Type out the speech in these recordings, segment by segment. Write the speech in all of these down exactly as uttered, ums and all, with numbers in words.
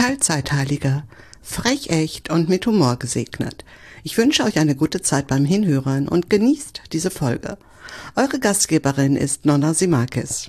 Teilzeitheiliger, frech echt und mit Humor gesegnet. Ich wünsche euch eine gute Zeit beim Hinhören und genießt diese Folge. Eure Gastgeberin ist Nonna Simakis.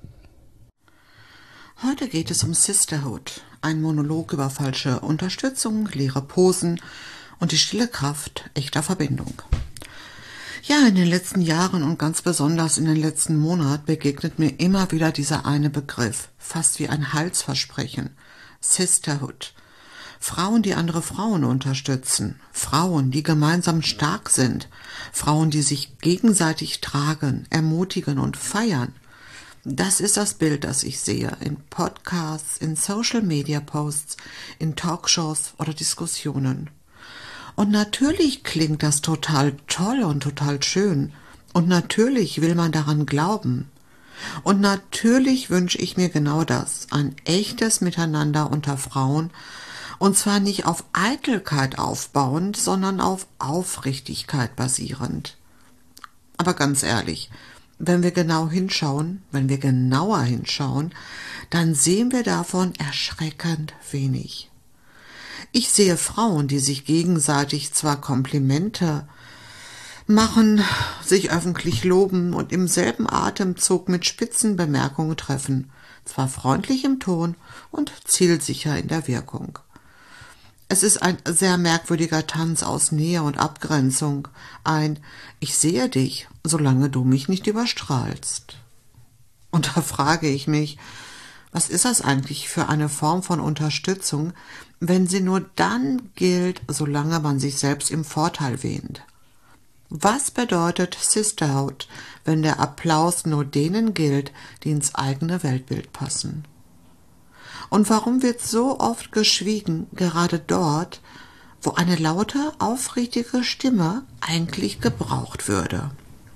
Heute geht es um Sisterhood, ein Monolog über falsche Unterstützung, leere Posen und die stille Kraft echter Verbindung. Ja, in den letzten Jahren und ganz besonders in den letzten Monaten begegnet mir immer wieder dieser eine Begriff, fast wie ein Heilsversprechen. Sisterhood. Frauen, die andere Frauen unterstützen. Frauen, die gemeinsam stark sind. Frauen, die sich gegenseitig tragen, ermutigen und feiern. Das ist das Bild, das ich sehe in Podcasts, in Social-Media-Posts, in Talkshows oder Diskussionen. Und natürlich klingt das total toll und total schön. Und natürlich will man daran glauben. Und natürlich wünsche ich mir genau das, ein echtes Miteinander unter Frauen, und zwar nicht auf Eitelkeit aufbauend, sondern auf Aufrichtigkeit basierend. Aber ganz ehrlich, wenn wir genau hinschauen, wenn wir genauer hinschauen, dann sehen wir davon erschreckend wenig. Ich sehe Frauen, die sich gegenseitig zwar Komplimente machen, sich öffentlich loben und im selben Atemzug mit spitzen Bemerkungen treffen, zwar freundlich im Ton und zielsicher in der Wirkung. Es ist ein sehr merkwürdiger Tanz aus Nähe und Abgrenzung, ein Ich sehe dich, solange du mich nicht überstrahlst. Und da frage ich mich, was ist das eigentlich für eine Form von Unterstützung, wenn sie nur dann gilt, solange man sich selbst im Vorteil wähnt? Was bedeutet Sisterhood, wenn der Applaus nur denen gilt, die ins eigene Weltbild passen? Und warum wird so oft geschwiegen, gerade dort, wo eine laute, aufrichtige Stimme eigentlich gebraucht würde?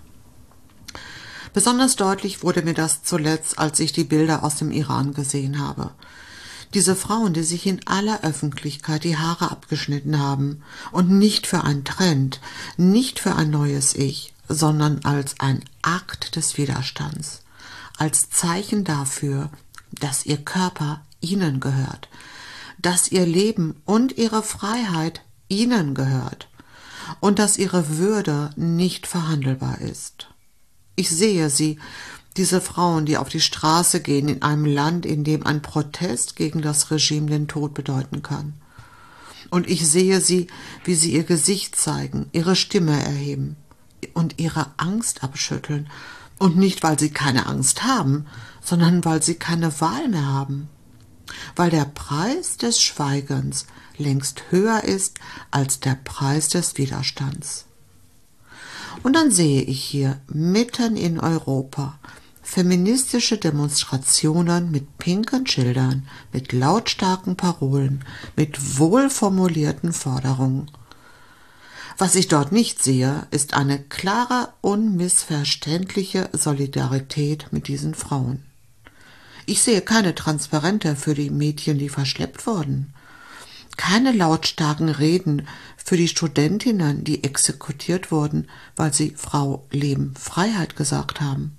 Besonders deutlich wurde mir das zuletzt, als ich die Bilder aus dem Iran gesehen habe. Diese Frauen, die sich in aller Öffentlichkeit die Haare abgeschnitten haben und nicht für einen Trend, nicht für ein neues Ich, sondern als ein Akt des Widerstands, als Zeichen dafür, dass ihr Körper ihnen gehört, dass ihr Leben und ihre Freiheit ihnen gehört und dass ihre Würde nicht verhandelbar ist. Ich sehe sie, diese Frauen, die auf die Straße gehen in einem Land, in dem ein Protest gegen das Regime den Tod bedeuten kann. Und ich sehe sie, wie sie ihr Gesicht zeigen, ihre Stimme erheben und ihre Angst abschütteln. Und nicht, weil sie keine Angst haben, sondern weil sie keine Wahl mehr haben. Weil der Preis des Schweigens längst höher ist als der Preis des Widerstands. Und dann sehe ich hier mitten in Europa feministische Demonstrationen mit pinken Schildern, mit lautstarken Parolen, mit wohlformulierten Forderungen. Was ich dort nicht sehe, ist eine klare, unmissverständliche Solidarität mit diesen Frauen. Ich sehe keine Transparente für die Mädchen, die verschleppt wurden. Keine lautstarken Reden für die Studentinnen, die exekutiert wurden, weil sie Frau, Leben, Freiheit gesagt haben.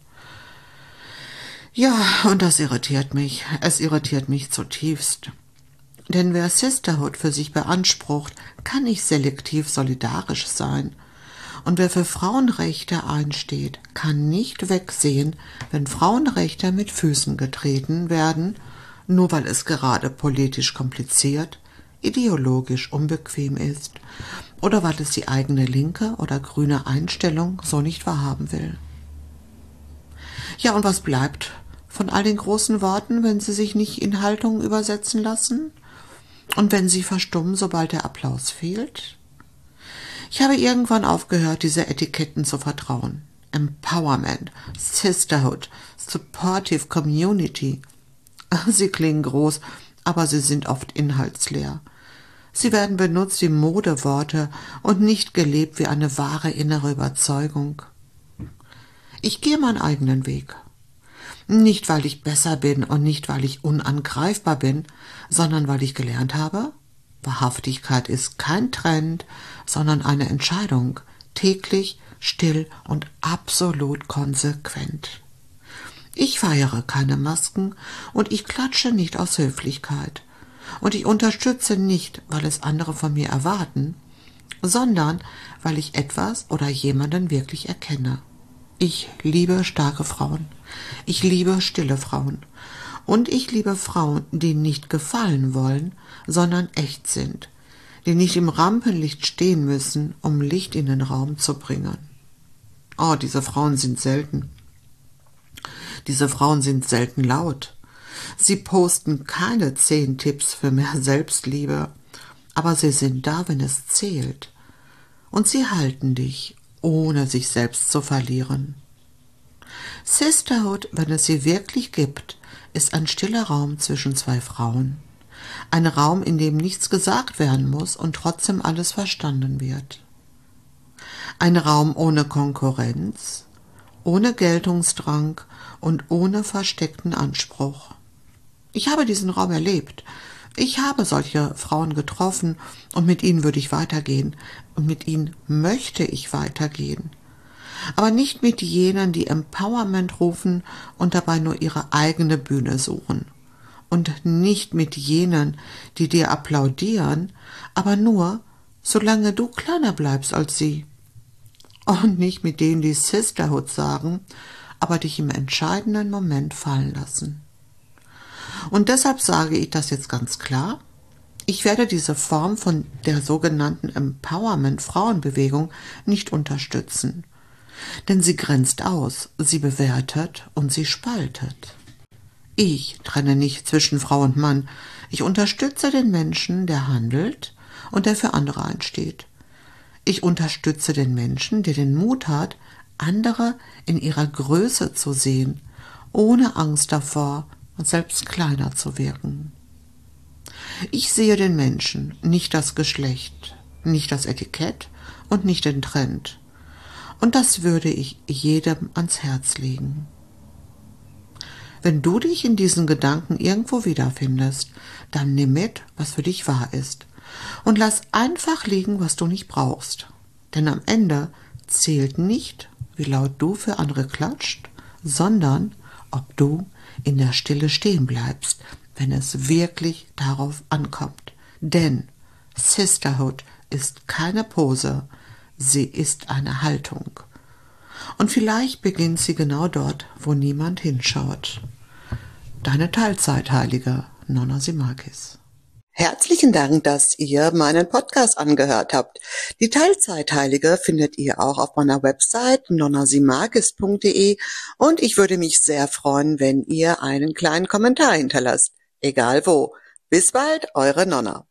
Ja, und das irritiert mich. Es irritiert mich zutiefst. Denn wer Sisterhood für sich beansprucht, kann nicht selektiv solidarisch sein. Und wer für Frauenrechte einsteht, kann nicht wegsehen, wenn Frauenrechte mit Füßen getreten werden, nur weil es gerade politisch kompliziert, ideologisch unbequem ist oder weil es die eigene linke oder grüne Einstellung so nicht wahrhaben will. Ja, und was bleibt von all den großen Worten, wenn sie sich nicht in Haltung übersetzen lassen? Und wenn sie verstummen, sobald der Applaus fehlt? Ich habe irgendwann aufgehört, diese Etiketten zu vertrauen. Empowerment, Sisterhood, Supportive Community. Sie klingen groß, aber sie sind oft inhaltsleer. Sie werden benutzt wie Modeworte und nicht gelebt wie eine wahre innere Überzeugung. Ich gehe meinen eigenen Weg. Nicht, weil ich besser bin und nicht, weil ich unangreifbar bin, sondern weil ich gelernt habe, Wahrhaftigkeit ist kein Trend, sondern eine Entscheidung, täglich, still und absolut konsequent. Ich feiere keine Masken und ich klatsche nicht aus Höflichkeit. Und ich unterstütze nicht, weil es andere von mir erwarten, sondern weil ich etwas oder jemanden wirklich erkenne. Ich liebe starke Frauen. Ich liebe stille Frauen. Und ich liebe Frauen, die nicht gefallen wollen, sondern echt sind. Die nicht im Rampenlicht stehen müssen, um Licht in den Raum zu bringen. Oh, diese Frauen sind selten. Diese Frauen sind selten laut. Sie posten keine zehn Tipps für mehr Selbstliebe, aber sie sind da, wenn es zählt. Und sie halten dich, ohne sich selbst zu verlieren. Sisterhood, wenn es sie wirklich gibt, ist ein stiller Raum zwischen zwei Frauen. Ein Raum, in dem nichts gesagt werden muss und trotzdem alles verstanden wird. Ein Raum ohne Konkurrenz, ohne Geltungsdrang und ohne versteckten Anspruch. Ich habe diesen Raum erlebt. Ich habe solche Frauen getroffen und mit ihnen würde ich weitergehen und mit ihnen möchte ich weitergehen. Aber nicht mit jenen, die Empowerment rufen und dabei nur ihre eigene Bühne suchen. Und nicht mit jenen, die dir applaudieren, aber nur, solange du kleiner bleibst als sie. Und nicht mit denen, die Sisterhood sagen, aber dich im entscheidenden Moment fallen lassen. Und deshalb sage ich das jetzt ganz klar. Ich werde diese Form von der sogenannten Empowerment-Frauenbewegung nicht unterstützen. Denn sie grenzt aus, sie bewertet und sie spaltet. Ich trenne nicht zwischen Frau und Mann. Ich unterstütze den Menschen, der handelt und der für andere einsteht. Ich unterstütze den Menschen, der den Mut hat, andere in ihrer Größe zu sehen, ohne Angst davor, selbst kleiner zu wirken. Ich sehe den Menschen, nicht das Geschlecht, nicht das Etikett und nicht den Trend. Und das würde ich jedem ans Herz legen. Wenn du dich in diesen Gedanken irgendwo wiederfindest, dann nimm mit, was für dich wahr ist. Und lass einfach liegen, was du nicht brauchst. Denn am Ende zählt nicht, wie laut du für andere klatscht, sondern ob du in der Stille stehen bleibst, wenn es wirklich darauf ankommt. Denn Sisterhood ist keine Pose, sie ist eine Haltung. Und vielleicht beginnt sie genau dort, wo niemand hinschaut. Deine Teilzeitheilige, Nonna Simakis. Herzlichen Dank, dass ihr meinen Podcast angehört habt. Die Teilzeitheilige findet ihr auch auf meiner Website nonna simakis punkt de und ich würde mich sehr freuen, wenn ihr einen kleinen Kommentar hinterlasst. Egal wo. Bis bald, eure Nonna.